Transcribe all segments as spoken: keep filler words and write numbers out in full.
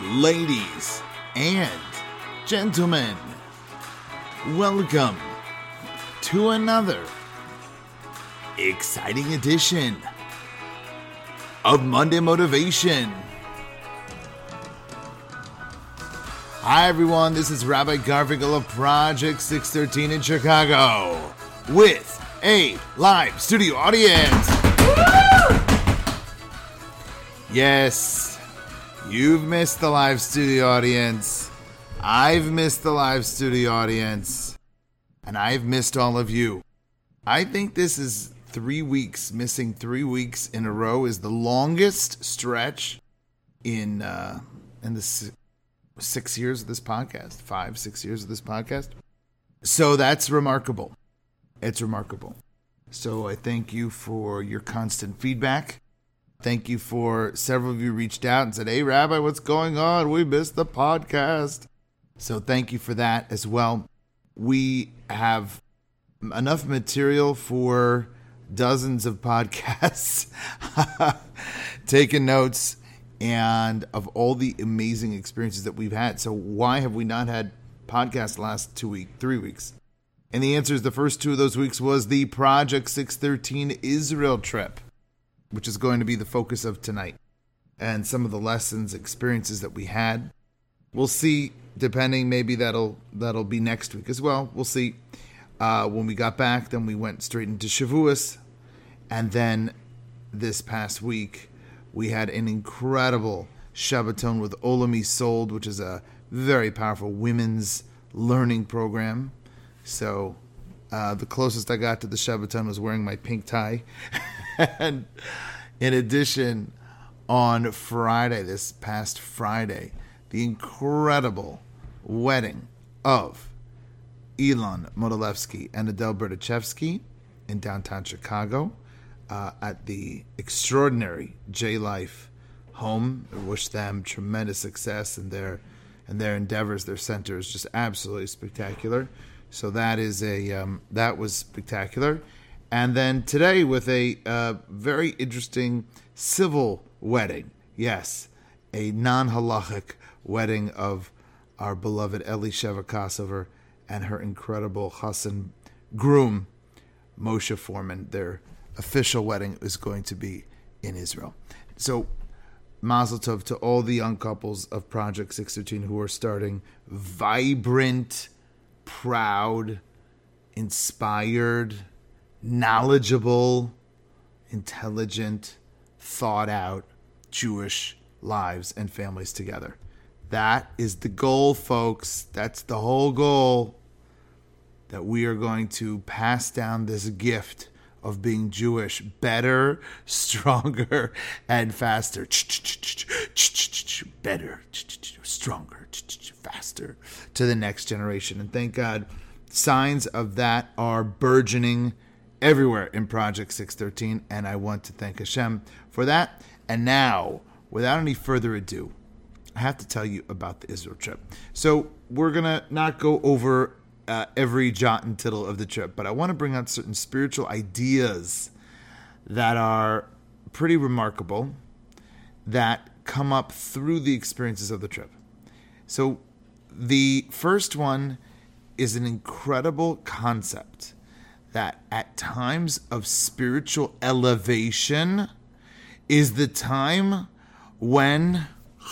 Ladies and gentlemen, welcome to another exciting edition of Monday Motivation. Hi everyone, this is Rabbi Garfinkel of Project six thirteen in Chicago with a live studio audience. Woo! Yes, you've missed the live studio audience. I've missed the live studio audience. And I've missed all of you. I think this is three weeks. Missing three weeks in a row is the longest stretch in uh, in the six, six years of this podcast. Five, six years of this podcast. So that's remarkable. It's remarkable. So I thank you for your constant feedback. Thank you for several of you reached out and said, "Hey, Rabbi, what's going on? We missed the podcast." So thank you for that as well. We have enough material for dozens of podcasts, taking notes, and of all the amazing experiences that we've had. So why have we not had podcasts the last two weeks, three weeks? And the answer is the first two of those weeks was the Project six thirteen Israel trip, which is going to be the focus of tonight, and some of the lessons, experiences that we had. We'll see, depending, maybe that'll that'll be next week as well. We'll see. Uh, when we got back, then we went straight into Shavuos, and then this past week, we had an incredible Shabbaton with Olam Yisold, which is a very powerful women's learning program. So uh, the closest I got to the Shabbaton was wearing my pink tie. And in addition, on Friday, this past Friday, the incredible wedding of Elon Modilevsky and Adele Berdichevsky in downtown Chicago uh, at the extraordinary J-Life home. I wish them tremendous success in their in their endeavors. Their center is just absolutely spectacular. So that is a um, that was spectacular. And then today with a uh, very interesting civil wedding. Yes, a non-halachic wedding of our beloved Elisheva Kosover and her incredible chassan groom, Moshe Foreman. Their official wedding is going to be in Israel. So, mazel tov to all the young couples of Project six thirteen who are starting vibrant, proud, inspired, knowledgeable, intelligent, thought out Jewish lives and families together. That is the goal, folks. That's the whole goal. That we are going to pass down this gift of being Jewish better, stronger, and faster. Better, stronger, faster to the next generation. And thank God, signs of that are burgeoning everywhere in Project six thirteen, and I want to thank Hashem for that. And now, without any further ado, I have to tell you about the Israel trip. So we're going to not go over uh, every jot and tittle of the trip, but I want to bring out certain spiritual ideas that are pretty remarkable that come up through the experiences of the trip. So the first one is an incredible concept that at times of spiritual elevation is the time when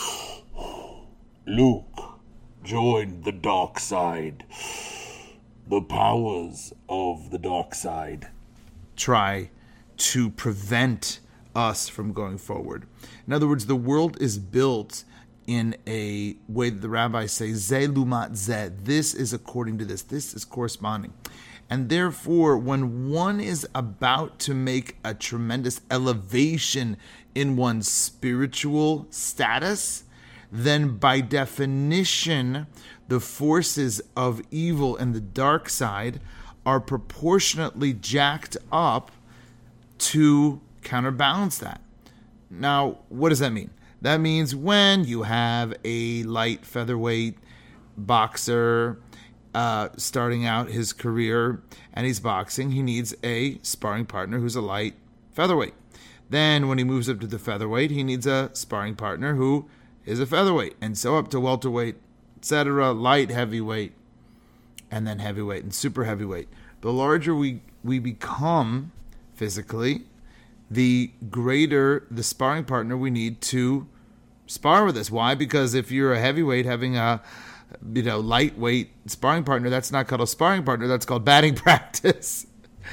Luke joined the dark side. The powers of the dark side try to prevent us from going forward. In other words, the world is built in a way that the rabbis say, Ze lumat ze. This is according to this. This is corresponding. And therefore, when one is about to make a tremendous elevation in one's spiritual status, then by definition, the forces of evil and the dark side are proportionately jacked up to counterbalance that. Now, what does that mean? That means when you have a light featherweight boxer uh, starting out his career and he's boxing, he needs a sparring partner who's a light featherweight. Then when he moves up to the featherweight, he needs a sparring partner who is a featherweight. And so up to welterweight, et cetera, light, heavyweight, and then heavyweight and super heavyweight. The larger we, we become physically, the greater the sparring partner we need to spar with us. Why? Because if you're a heavyweight having a you know lightweight sparring partner, that's not called a sparring partner, that's called batting practice.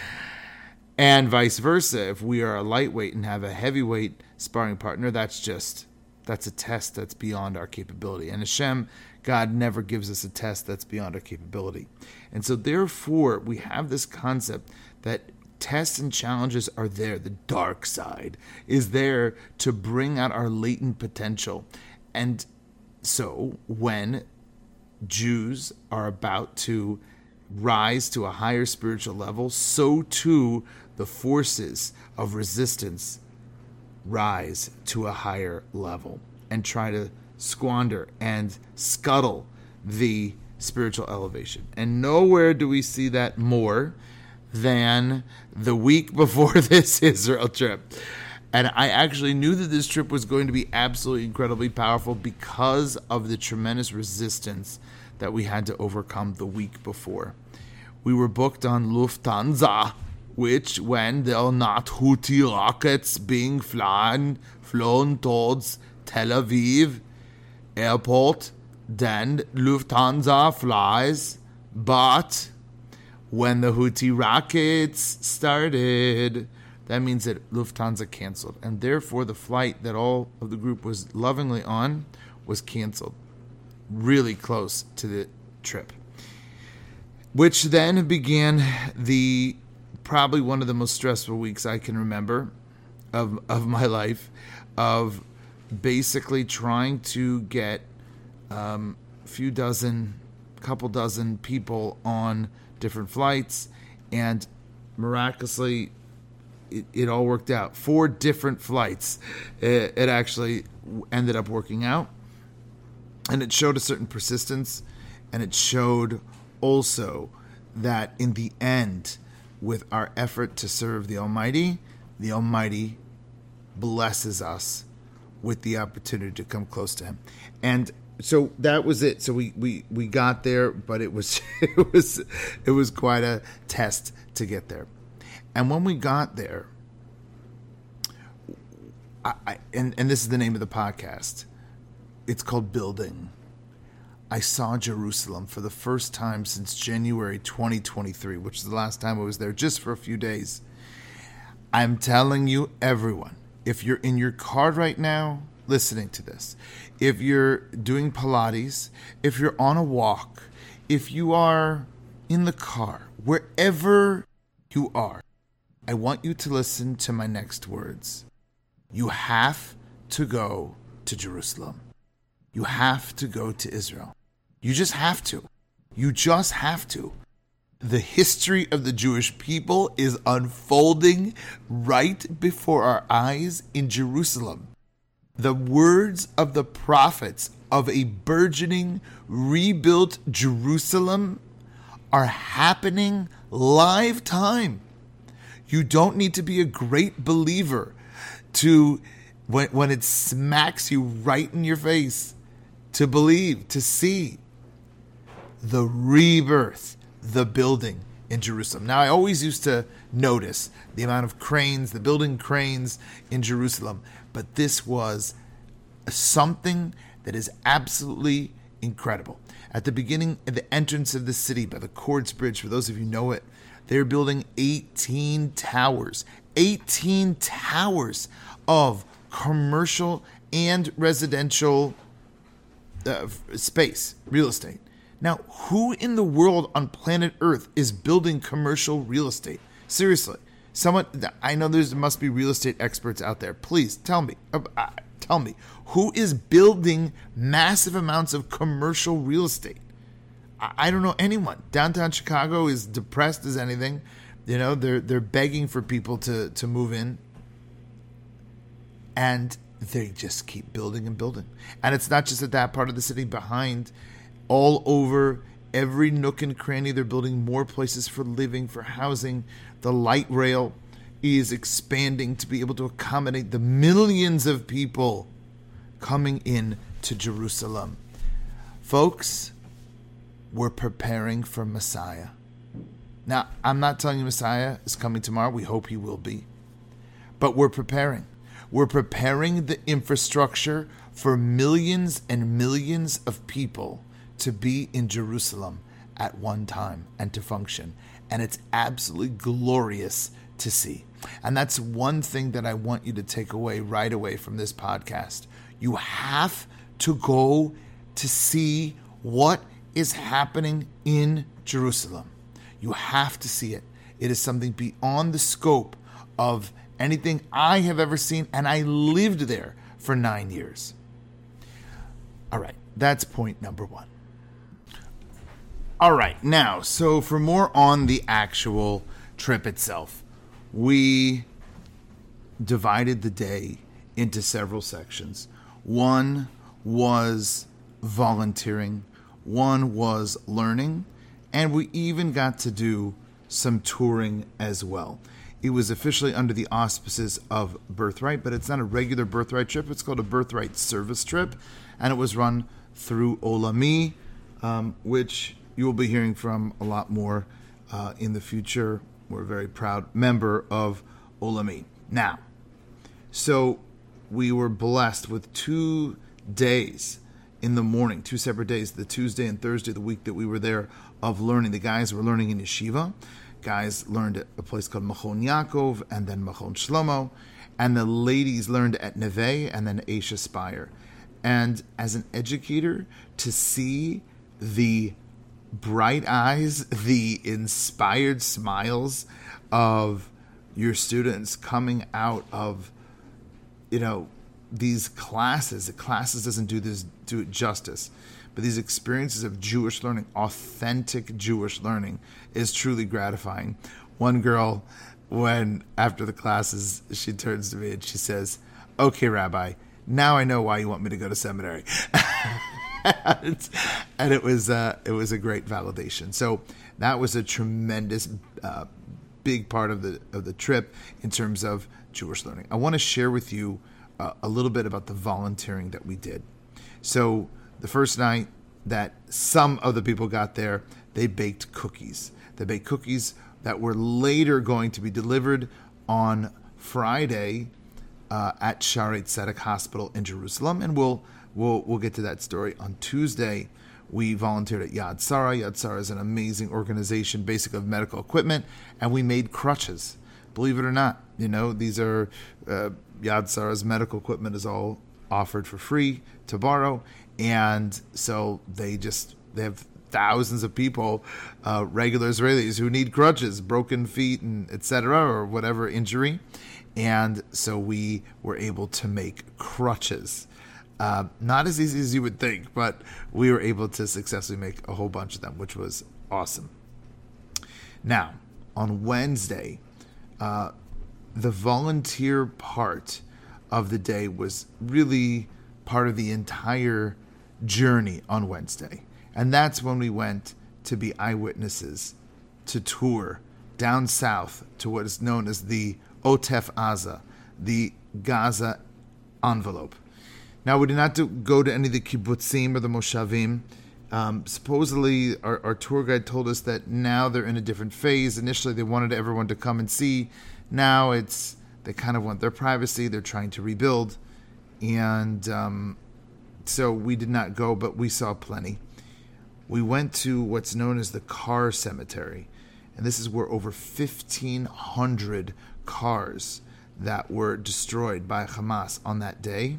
And vice versa. If we are a lightweight and have a heavyweight sparring partner, that's just that's a test that's beyond our capability. And Hashem, God, never gives us a test that's beyond our capability. And so therefore, we have this concept that tests and challenges are there. The dark side is there to bring out our latent potential. And so when Jews are about to rise to a higher spiritual level, so too the forces of resistance rise to a higher level and try to squander and scuttle the spiritual elevation. And nowhere do we see that more than the week before this Israel trip. And I actually knew that this trip was going to be absolutely incredibly powerful because of the tremendous resistance that we had to overcome the week before. We were booked on Lufthansa, which when there are not Houthi rockets being flown, flown towards Tel Aviv airport, then Lufthansa flies. But when the Houthi rockets started, that means that Lufthansa canceled. And therefore, the flight that all of the group was lovingly on was canceled. Really close to the trip. Which then began the probably one of the most stressful weeks I can remember of of my life, of basically trying to get um, a few dozen, couple dozen people on different flights, and miraculously it, it all worked out. Four different flights it, it actually ended up working out, and it showed a certain persistence, and it showed also that in the end, with our effort to serve the Almighty, the Almighty blesses us with the opportunity to come close to Him. And so that was it. So we, we, we got there, but it was it was it was quite a test to get there. And when we got there, I, I and, and this is the name of the podcast. It's called Building. I saw Jerusalem for the first time since January twenty twenty-three, which is the last time I was there, just for a few days. I'm telling you, everyone, if you're in your car right now listening to this, if you're doing Pilates, if you're on a walk, if you are in the car, wherever you are, I want you to listen to my next words. You have to go to Jerusalem. You have to go to Israel. You just have to. You just have to. The history of the Jewish people is unfolding right before our eyes in Jerusalem. The words of the prophets of a burgeoning, rebuilt Jerusalem are happening live time. You don't need to be a great believer to, when, when it smacks you right in your face, to believe, to see the rebirth, the building in Jerusalem. Now, I always used to notice the amount of cranes, the building cranes in Jerusalem, but this was something that is absolutely incredible. At the beginning, at the entrance of the city by the Cords Bridge, for those of you who know it, they're building eighteen towers, eighteen towers of commercial and residential uh, space, real estate. Now, who in the world on planet Earth is building commercial real estate? Seriously, someone, I know there must be real estate experts out there. Please tell me, uh, uh, tell me, who is building massive amounts of commercial real estate? I, I don't know anyone. Downtown Chicago is depressed as anything. You know, they're they're begging for people to, to move in. And they just keep building and building. And it's not just at that part of the city, behind, all over, every nook and cranny, they're building more places for living, for housing. The light rail is expanding to be able to accommodate the millions of people coming in to Jerusalem. Folks, we're preparing for Messiah. Now, I'm not telling you Messiah is coming tomorrow. We hope he will be. But we're preparing. We're preparing the infrastructure for millions and millions of people to be in Jerusalem at one time and to function. And it's absolutely glorious to see. And that's one thing that I want you to take away right away from this podcast. You have to go to see what is happening in Jerusalem. You have to see it. It is something beyond the scope of anything I have ever seen, and I lived there for nine years. All right, that's point number one. All right, now, so for more on the actual trip itself, we divided the day into several sections. One was volunteering, one was learning, and we even got to do some touring as well. It was officially under the auspices of Birthright, but it's not a regular Birthright trip. It's called a Birthright service trip, and it was run through Olami, um, which you will be hearing from a lot more uh, in the future. We're a very proud member of Olami. Now, so we were blessed with two days in the morning, two separate days, the Tuesday and Thursday, the week that we were there, of learning. The guys were learning in yeshiva. Guys learned at a place called Machon Yaakov and then Machon Shlomo. And the ladies learned at Neve and then Aisha Spire. And as an educator, to see the bright eyes, the inspired smiles of your students coming out of, you know, these classes. The classes doesn't do this do it justice, but these experiences of Jewish learning, authentic Jewish learning, is truly gratifying. One girl, when after the classes, she turns to me and she says, "Okay, Rabbi, now I know why you want me to go to seminary." And it was uh, it was a great validation. So that was a tremendous uh, big part of the of the trip in terms of Jewish learning. I want to share with you uh, a little bit about the volunteering that we did. So the first night that some of the people got there, they baked cookies. They baked cookies that were later going to be delivered on Friday uh, at Shaarei Tzedek Hospital in Jerusalem, and we'll we'll we'll get to that story. On Tuesday, we volunteered at Yad Sarah. Yad Sarah is an amazing organization, basic of medical equipment, and we made crutches. Believe it or not, you know, these are uh, Yad Sarah's medical equipment is all offered for free to borrow, and so they just they have thousands of people, uh, regular Israelis who need crutches, broken feet, and et cetera, or whatever injury, and so we were able to make crutches. Uh, not as easy as you would think, but we were able to successfully make a whole bunch of them, which was awesome. Now, on Wednesday, uh, the volunteer part of the day was really part of the entire journey on Wednesday. And that's when we went to be eyewitnesses, to tour down south to what is known as the Otef Aza, the Gaza envelope. Now, we did not do, go to any of the kibbutzim or the moshavim. Um, supposedly, our, our tour guide told us that now they're in a different phase. Initially, they wanted everyone to come and see. Now, it's they kind of want their privacy. They're trying to rebuild. And um, so we did not go, but we saw plenty. We went to what's known as the car cemetery. And this is where over fifteen hundred cars that were destroyed by Hamas on that day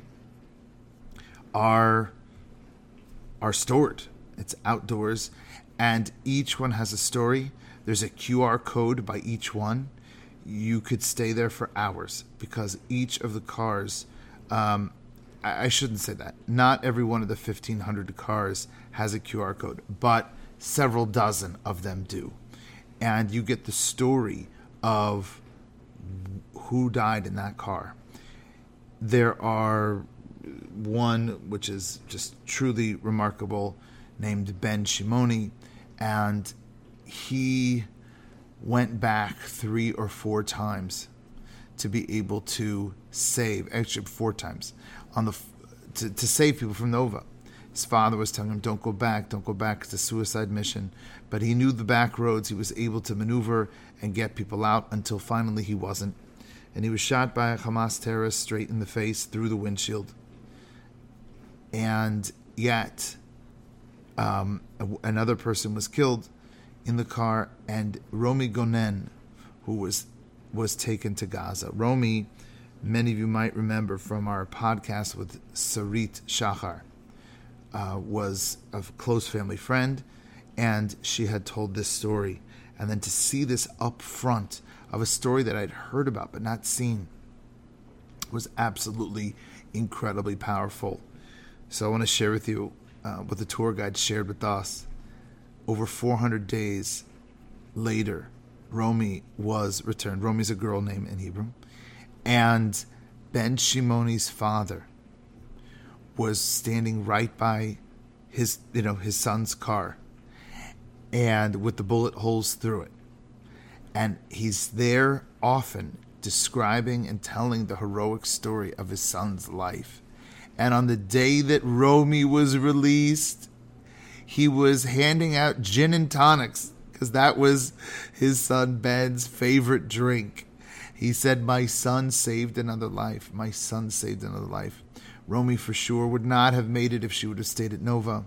are are stored. It's outdoors, and each one has a story. There's a Q R code by each one. You could stay there for hours because each of the cars, um, I, I shouldn't say that. Not every one of the fifteen hundred cars has a Q R code, but several dozen of them do. And you get the story of who died in that car. There are one which is just truly remarkable, named Ben Shimoni, and he went back three or four times to be able to save, actually four times, on the to, to save people from Nova. His father was telling him, don't go back, don't go back. It's a suicide mission. But he knew the back roads. He was able to maneuver and get people out until finally he wasn't. And he was shot by a Hamas terrorist straight in the face through the windshield. And yet, um, another person was killed in the car, and Romi Gonen, who was was taken to Gaza. Romi, many of you might remember from our podcast with Sarit Shachar, uh, was a close family friend, and she had told this story. And then to see this up front of a story that I'd heard about but not seen was absolutely incredibly powerful. So I want to share with you uh, what the tour guide shared with us. Over four hundred days later, Romi was returned. Romi's a girl name in Hebrew. And Ben Shimoni's father was standing right by his, you know, his son's car, and with the bullet holes through it. And he's there often describing and telling the heroic story of his son's life. And on the day that Romi was released, he was handing out gin and tonics, because that was his son Ben's favorite drink. He said, my son saved another life. My son saved another life. Romi for sure would not have made it if she would have stayed at Nova.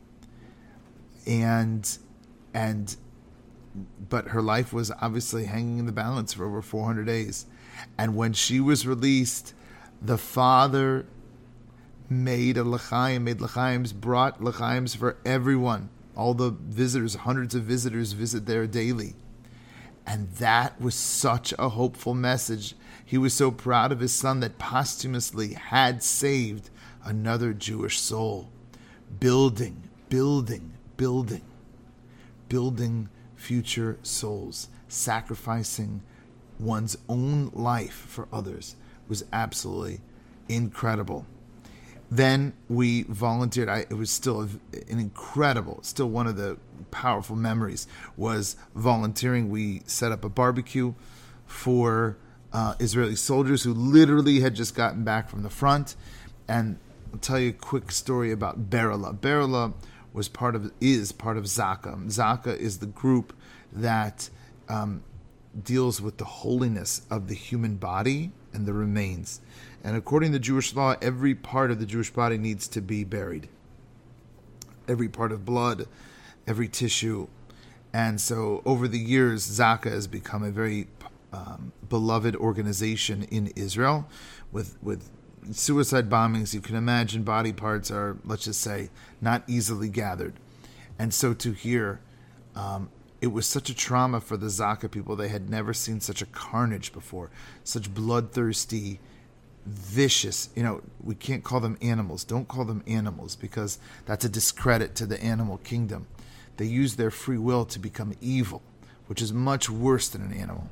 And, and, but her life was obviously hanging in the balance for over four hundred days. And when she was released, the father made a l'chaim, made l'chaims, brought l'chaims for everyone. All the visitors, hundreds of visitors visit there daily. And that was such a hopeful message. He was so proud of his son that posthumously had saved another Jewish soul. Building, building, building, building future souls. Sacrificing one's own life for others was absolutely incredible. Then we volunteered. I, it was still an incredible, still one of the powerful memories was volunteering. We set up a barbecue for uh, Israeli soldiers who literally had just gotten back from the front. And I'll tell you a quick story about Berla. Berla was part of, is part of Zaka. Zaka is the group that um, deals with the holiness of the human body and the remains. And according to Jewish law, every part of the Jewish body needs to be buried. Every part of blood, every tissue. And so over the years, Zaka has become a very um, beloved organization in Israel. With, with suicide bombings, you can imagine body parts are, let's just say, not easily gathered. And so to hear, um, it was such a trauma for the Zaka people. They had never seen such a carnage before, such bloodthirsty, vicious, you know, we can't call them animals. Don't call them animals, because that's a discredit to the animal kingdom. They use their free will to become evil, which is much worse than an animal.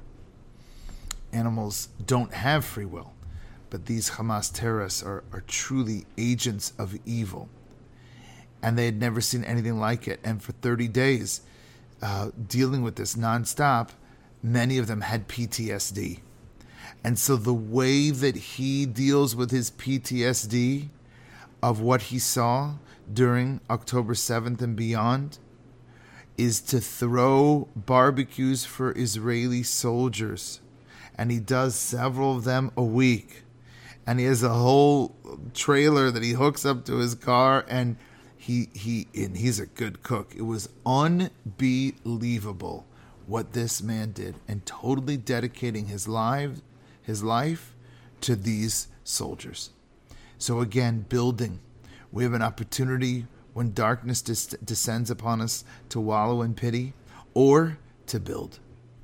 Animals don't have free will, but these Hamas terrorists are, are truly agents of evil. And they had never seen anything like it. And for thirty days, uh, dealing with this nonstop, many of them had P T S D. And so the way that he deals with his P T S D of what he saw during October seventh and beyond is to throw barbecues for Israeli soldiers. And he does several of them a week. And he has a whole trailer that he hooks up to his car, and he he and he's a good cook. It was unbelievable what this man did, and totally dedicating his life his life to these soldiers. So again, building. We have an opportunity when darkness des- descends upon us to wallow in pity or to build.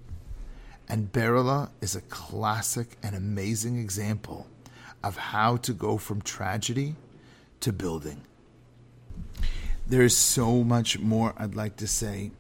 And Berla is a classic and amazing example of how to go from tragedy to building. There's so much more I'd like to say.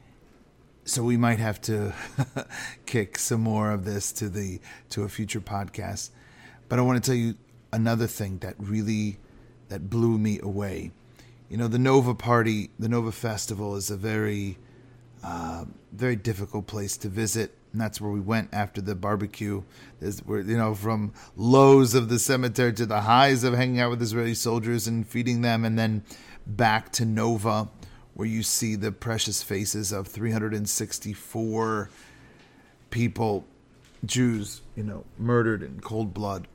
So we might have to kick some more of this to the to a future podcast. But I want to tell you another thing that really that blew me away. You know, the Nova Party, the Nova Festival is a very, uh, very difficult place to visit. And that's where we went after the barbecue. There's where, you know, from lows of the cemetery to the highs of hanging out with Israeli soldiers and feeding them, and then back to Nova, where you see the precious faces of three hundred sixty-four people, Jews, you know, murdered in cold blood.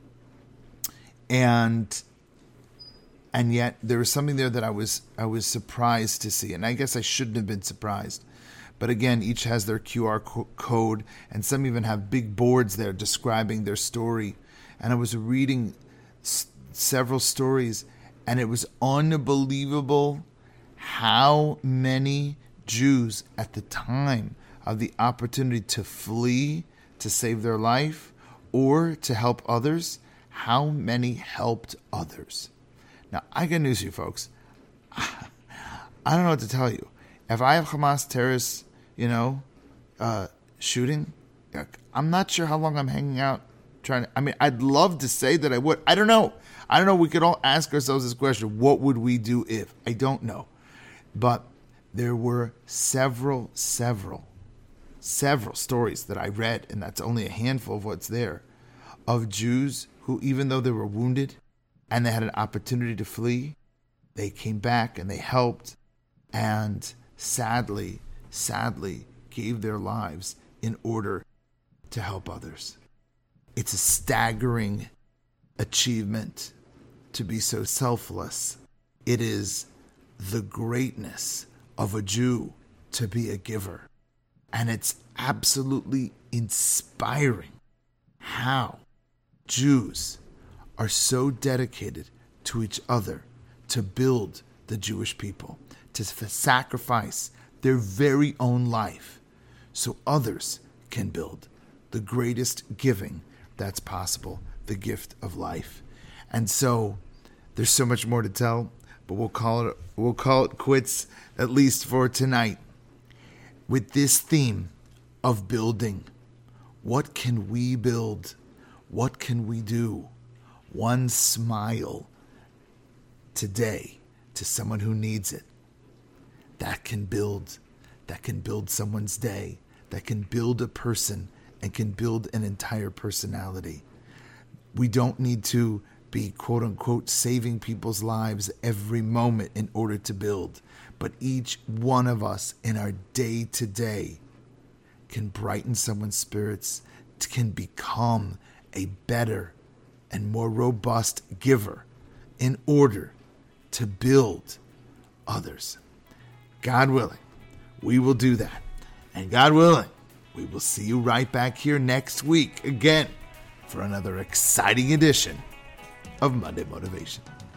And and yet there was something there that I was I was surprised to see, and I guess I shouldn't have been surprised. But again, each has their Q R co- code, and some even have big boards there describing their story. And I was reading s- several stories, and it was unbelievable how many Jews at the time of the opportunity to flee, to save their life, or to help others, how many helped others. Now, I got news for you folks. I don't know what to tell you. If I have Hamas terrorists, you know, uh, shooting, I'm not sure how long I'm hanging out trying to, I mean, I'd love to say that I would. I don't know. I don't know. We could all ask ourselves this question. What would we do if? I don't know. But there were several, several, several stories that I read, and that's only a handful of what's there, of Jews who, even though they were wounded and they had an opportunity to flee, they came back and they helped, and sadly, sadly gave their lives in order to help others. It's a staggering achievement to be so selfless. It is the greatness of a Jew to be a giver. And it's absolutely inspiring how Jews are so dedicated to each other to build the Jewish people, to sacrifice their very own life so others can build the greatest giving that's possible, the gift of life. And so there's so much more to tell, but we'll call it we'll call it quits, at least for tonight, with this theme of building. What can we build? What can we do? One smile today to someone who needs it. That can build, that can build someone's day, that can build a person and can build an entire personality. We don't need to be, quote unquote, saving people's lives every moment in order to build. But each one of us in our day to day can brighten someone's spirits, can become a better and more robust giver in order to build others. God willing, we will do that. And God willing, we will see you right back here next week again for another exciting edition of Monday Motivation.